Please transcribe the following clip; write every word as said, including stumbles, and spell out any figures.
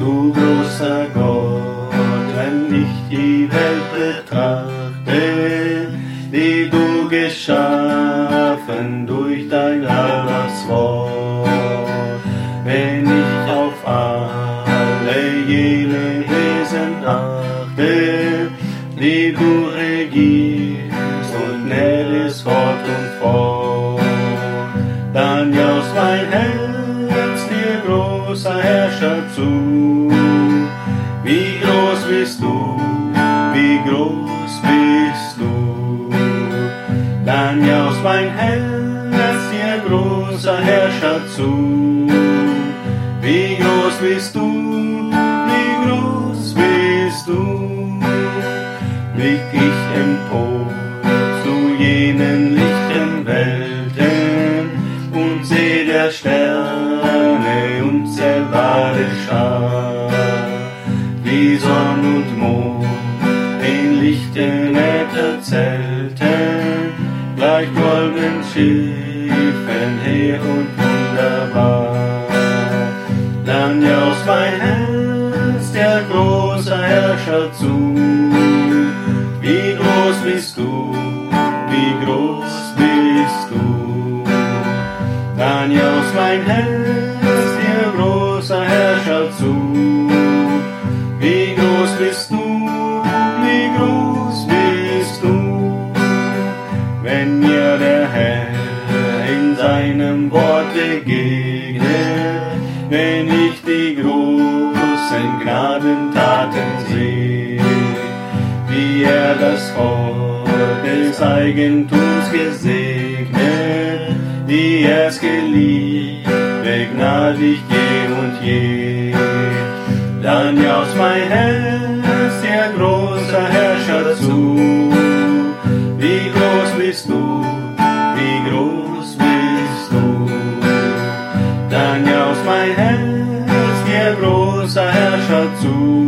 du großer Gott, wenn ich die Welt betrachte, die du geschaffen durch dein lautes Wort. Wenn ich auf alle jene Wesen achte, die du regierst und nährst fort und fort, dann jaust mein Herz dir, großer Herrscher, zu. Wie groß bist du, wie groß bist du, dann jaust mein Herz dir, großer Herrscher, zu. Wie groß bist du, wie groß bist du, blick ich empor zu jenen lichten Welten und seh der Sterne unzählbare Schar, wie Sonn und Mond in lichten Äther zelten, gleich goldenen Schiffen her und wunderbar. Dann jaust mein Herz der große Herrscher zu. Wie groß bist du, wie groß bist du, dann jaust mein Herz der große Herrscher zu. Wie groß bist du, wie groß bist du, wenn mir der Herr in seinem Wort begegnet, wenn ich die großen Gnadentaten sehe, wie er das Volk des Eigentums gesegnet, wie er's geliebt, begnadigt je und je. Dann jaust mein Herz der große Herrscher zu. Wie groß bist du, wie groß bist du, dann jaust mein Herz der große Herrscher zu.